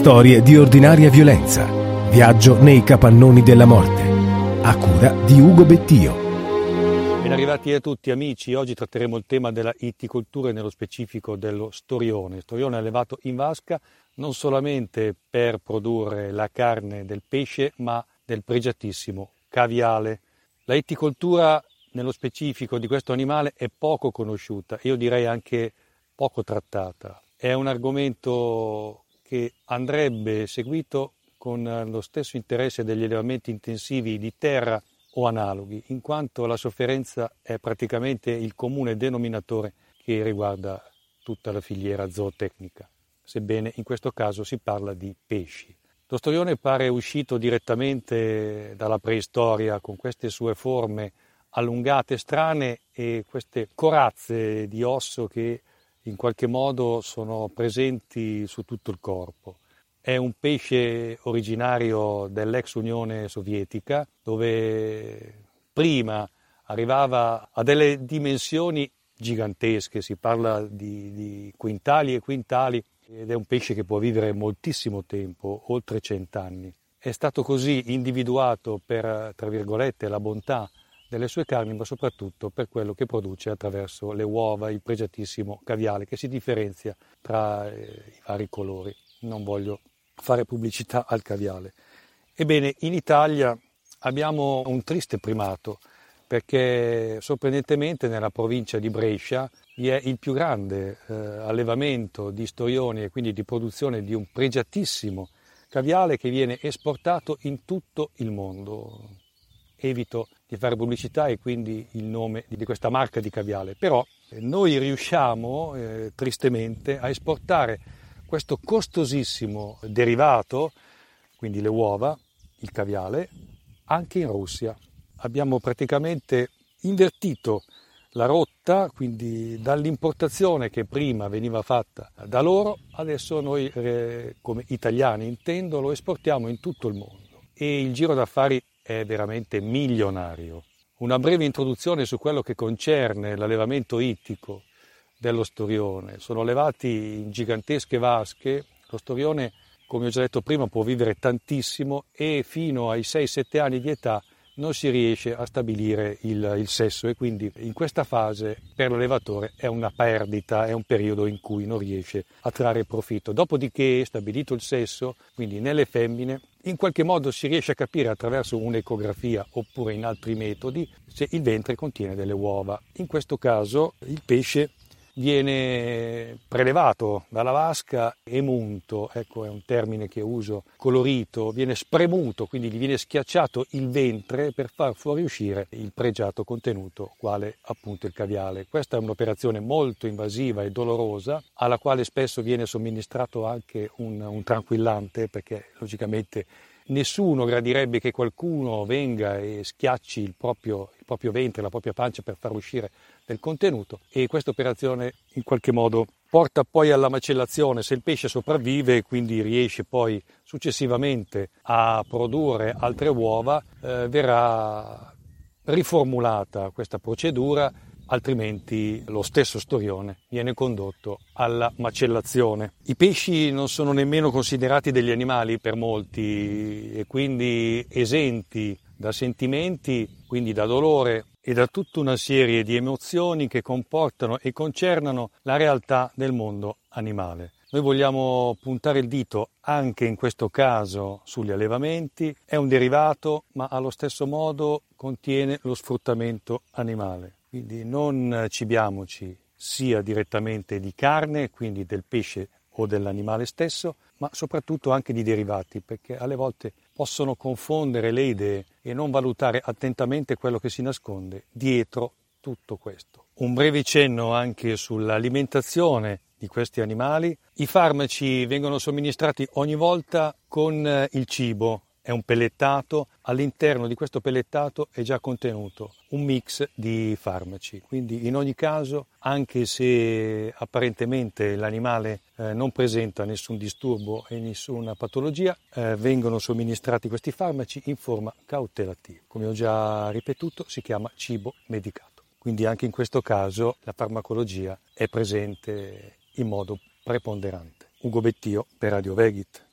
Storie di ordinaria violenza. Viaggio nei capannoni della morte. A cura di Ugo Bettio. Ben arrivati a tutti amici, oggi tratteremo il tema della itticoltura e nello specifico dello storione. Il storione è allevato in vasca non solamente per produrre la carne del pesce, ma del pregiatissimo caviale. La itticoltura nello specifico di questo animale è poco conosciuta, io direi anche poco trattata. È un argomento che andrebbe seguito con lo stesso interesse degli allevamenti intensivi di terra o analoghi, in quanto la sofferenza è praticamente il comune denominatore che riguarda tutta la filiera zootecnica, sebbene in questo caso si parla di pesci. Lo storione pare uscito direttamente dalla preistoria con queste sue forme allungate, strane e queste corazze di osso che in qualche modo sono presenti su tutto il corpo. È un pesce originario dell'ex Unione Sovietica, dove prima arrivava a delle dimensioni gigantesche, si parla di quintali e quintali, ed è un pesce che può vivere moltissimo tempo, oltre 100 anni. È stato così individuato per, tra virgolette, la bontà delle sue carni, ma soprattutto per quello che produce attraverso le uova, il pregiatissimo caviale, che si differenzia tra i vari colori. Non voglio fare pubblicità al caviale. Ebbene, in Italia abbiamo un triste primato, perché sorprendentemente nella provincia di Brescia vi è il più grande allevamento di storioni e quindi di produzione di un pregiatissimo caviale che viene esportato in tutto il mondo. Evito di fare pubblicità e quindi il nome di questa marca di caviale, però noi riusciamo tristemente a esportare questo costosissimo derivato, quindi le uova, il caviale, anche in Russia. Abbiamo praticamente invertito la rotta, quindi dall'importazione che prima veniva fatta da loro, adesso noi come italiani intendo lo esportiamo in tutto il mondo e il giro d'affari è veramente milionario. Una breve introduzione su quello che concerne l'allevamento ittico dello storione. Sono allevati in gigantesche vasche. Lo storione, come ho già detto prima, può vivere tantissimo e fino ai 6-7 anni di età non si riesce a stabilire il sesso e quindi in questa fase per l'allevatore è una perdita, è un periodo in cui non riesce a trarre profitto. Dopodiché, stabilito il sesso, quindi nelle femmine, in qualche modo si riesce a capire attraverso un'ecografia oppure in altri metodi se il ventre contiene delle uova. In questo caso il pesce viene prelevato dalla vasca, emunto, ecco è un termine che uso, colorito, viene spremuto, quindi gli viene schiacciato il ventre per far fuoriuscire il pregiato contenuto, quale appunto il caviale. Questa è un'operazione molto invasiva e dolorosa, alla quale spesso viene somministrato anche un tranquillante, perché logicamente nessuno gradirebbe che qualcuno venga e schiacci il proprio ventre, la propria pancia per far uscire del contenuto, e questa operazione in qualche modo porta poi alla macellazione. Se il pesce sopravvive e quindi riesce poi successivamente a produrre altre uova, verrà riformulata questa procedura, altrimenti lo stesso storione viene condotto alla macellazione. I pesci non sono nemmeno considerati degli animali per molti e quindi esenti da sentimenti, quindi da dolore e da tutta una serie di emozioni che comportano e concernano la realtà del mondo animale. Noi vogliamo puntare il dito anche in questo caso sugli allevamenti. È un derivato, ma allo stesso modo contiene lo sfruttamento animale. Quindi non cibiamoci sia direttamente di carne, quindi del pesce o dell'animale stesso, ma soprattutto anche di derivati, perché alle volte possono confondere le idee e non valutare attentamente quello che si nasconde dietro tutto questo. Un breve cenno anche sull'alimentazione di questi animali. I farmaci vengono somministrati ogni volta con il cibo. È un pellettato, all'interno di questo pellettato è già contenuto un mix di farmaci, quindi in ogni caso, anche se apparentemente l'animale non presenta nessun disturbo e nessuna patologia, vengono somministrati questi farmaci in forma cautelativa. Come ho già ripetuto, si chiama cibo medicato, quindi anche in questo caso la farmacologia è presente in modo preponderante. Ugo Bettio per Radio Vegit.